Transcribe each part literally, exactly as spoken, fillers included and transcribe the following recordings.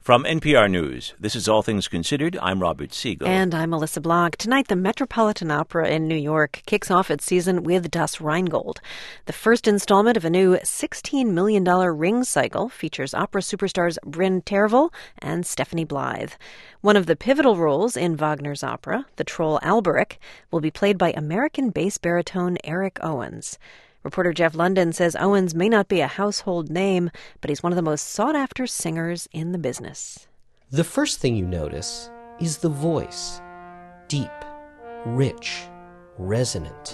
From N P R News, this is All Things Considered. I'm Robert Siegel. And I'm Melissa Block. Tonight, the Metropolitan Opera in New York kicks off its season with Das Rheingold. The first installment of a new sixteen million dollars ring cycle features opera superstars Bryn Tervel and Stephanie Blythe. One of the pivotal roles in Wagner's opera, the troll Alberic, will be played by American bass baritone Eric Owens. Reporter Jeff London says Owens may not be a household name, but he's one of the most sought-after singers in the business. The first thing you notice is the voice. Deep, rich, resonant.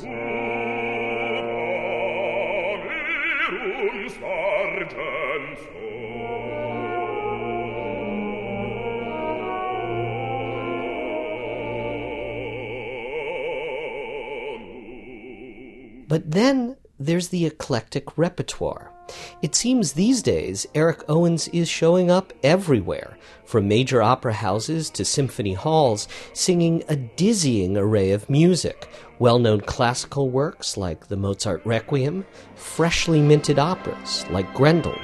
But then there's the eclectic repertoire. It seems these days Eric Owens is showing up everywhere, from major opera houses to symphony halls, singing a dizzying array of music, well-known classical works like the Mozart Requiem, freshly minted operas like Grendel.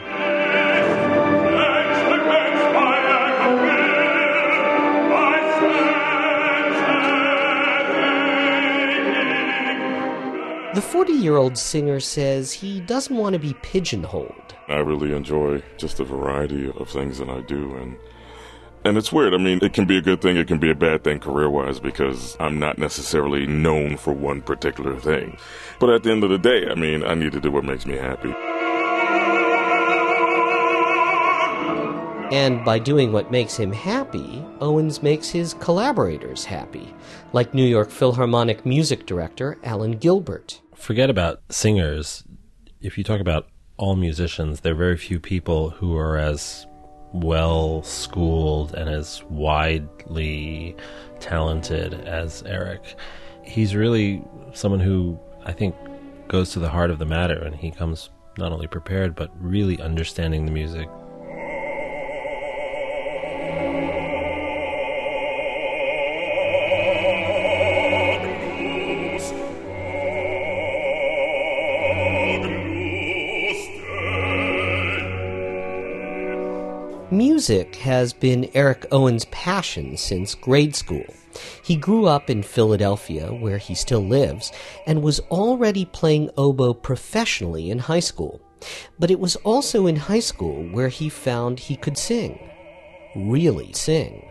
The forty-year-old singer says he doesn't want to be pigeonholed. I really enjoy just the variety of things that I do, and and it's weird. I mean, it can be a good thing, it can be a bad thing career-wise, because I'm not necessarily known for one particular thing. But at the end of the day, I mean, I need to do what makes me happy. And by doing what makes him happy, Owens makes his collaborators happy, like New York Philharmonic music director Alan Gilbert. Forget about singers. If you talk about all musicians, there are very few people who are as well-schooled and as widely talented as Eric. He's really someone who, I think, goes to the heart of the matter, and he comes not only prepared, but really understanding the music. Music has been Eric Owens' passion since grade school. He grew up in Philadelphia, where he still lives, and was already playing oboe professionally in high school. But it was also in high school where he found he could sing. Really sing.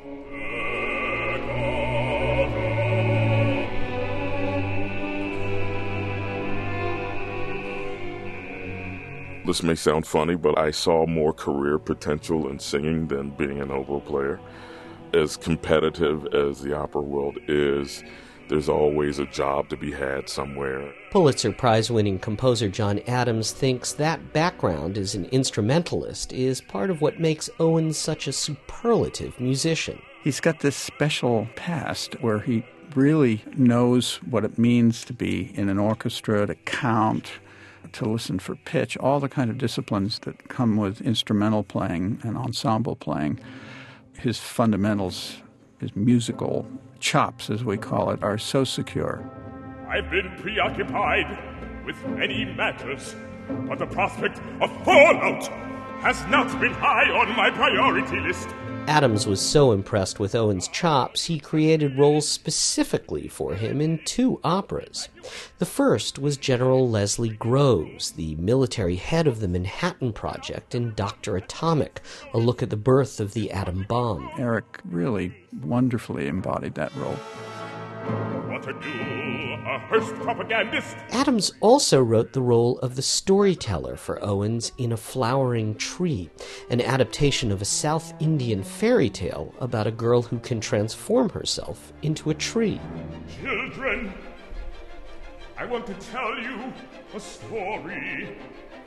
This may sound funny, but I saw more career potential in singing than being an oboe player. As competitive as the opera world is, there's always a job to be had somewhere. Pulitzer Prize-winning composer John Adams thinks that background as an instrumentalist is part of what makes Owens such a superlative musician. He's got this special past where he really knows what it means to be in an orchestra, to count, to listen for pitch, all the kind of disciplines that come with instrumental playing and ensemble playing. His fundamentals, his musical chops, as we call it, are so secure. I've been preoccupied with many matters, but the prospect of fallout has not been high on my priority list. Adams was so impressed with Owens' chops, he created roles specifically for him in two operas. The first was General Leslie Groves, the military head of the Manhattan Project in Doctor Atomic, a look at the birth of the atom bomb. Eric really wonderfully embodied that role. What to do, a Hearst propagandist? Adams also wrote the role of the storyteller for Owens in A Flowering Tree, an adaptation of a South Indian fairy tale about a girl who can transform herself into a tree. Children, I want to tell you a story.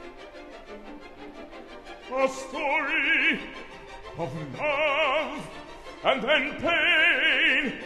A story of love and then pain.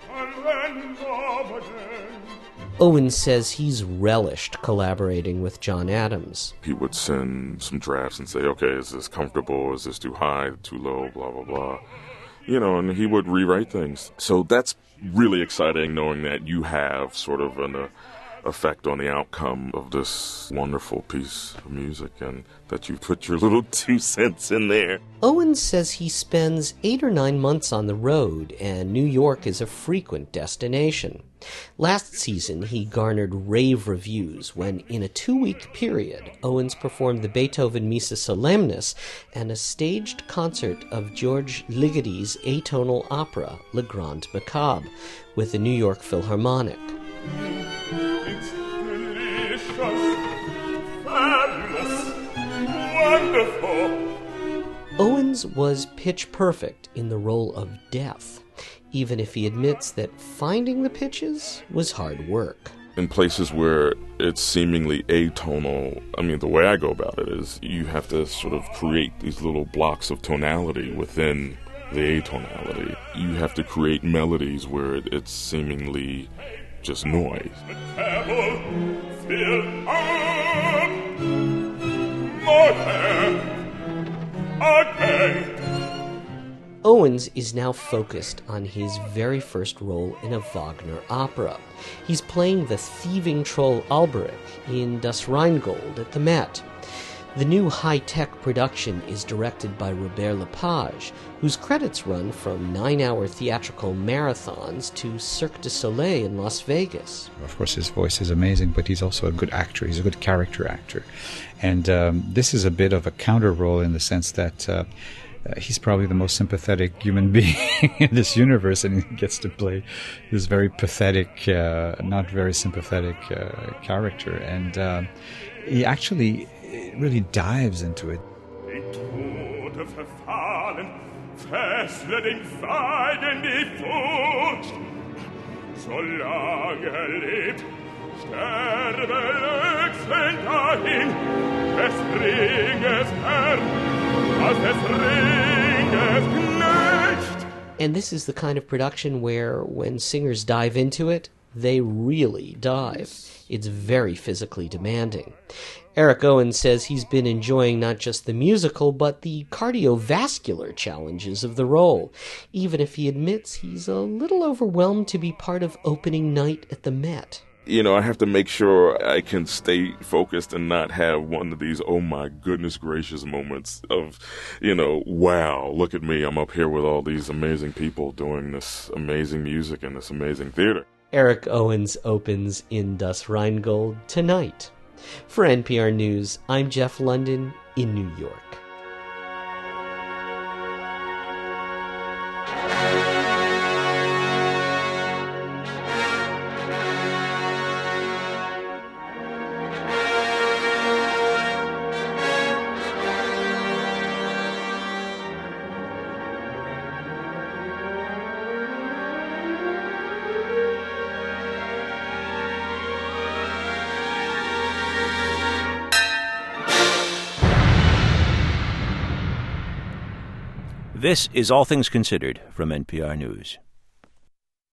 Owens says he's relished collaborating with John Adams. He would send some drafts and say, okay, is this comfortable? Is this too high, too low, blah, blah, blah. You know, and he would rewrite things. So that's really exciting, knowing that you have sort of an, uh, effect on the outcome of this wonderful piece of music, and that you put your little two cents in there. Owens says he spends eight or nine months on the road, and New York is a frequent destination. Last season, he garnered rave reviews when, in a two-week period, Owens performed the Beethoven Missa Solemnis and a staged concert of George Ligoti's atonal opera, Le Grand Macabre, with the New York Philharmonic. It's delicious, fabulous, wonderful. Owens was pitch perfect in the role of Death, even if he admits that finding the pitches was hard work. In places where it's seemingly atonal, I mean, the way I go about it is you have to sort of create these little blocks of tonality within the atonality. You have to create melodies where it's seemingly just noise. The table, fill up, more hair, again. Owens is now focused on his very first role in a Wagner opera. He's playing the thieving troll Alberich in Das Rheingold at the Met. The new high-tech production is directed by Robert Lepage, whose credits run from nine-hour theatrical marathons to Cirque du Soleil in Las Vegas. Of course, his voice is amazing, but he's also a good actor. He's a good character actor. And um, this is a bit of a counter role in the sense that uh, Uh, he's probably the most sympathetic human being in this universe, and he gets to play this very pathetic, uh, not very sympathetic uh, character. And uh, he actually really dives into it. Die Tote verfallen, fessle den Feind die Furcht. Solange er lebt, sterbe Lüchsen dahin, des Ringes Herr. And this is the kind of production where, when singers dive into it, they really dive. It's very physically demanding. Eric Owens says he's been enjoying not just the musical, but the cardiovascular challenges of the role, even if he admits he's a little overwhelmed to be part of opening night at the Met. You know, I have to make sure I can stay focused and not have one of these, oh my goodness gracious moments of, you know, wow, look at me, I'm up here with all these amazing people doing this amazing music and this amazing theater. Eric Owens opens in Das Rheingold tonight. For N P R News, I'm Jeff London in New York. This is All Things Considered from N P R News.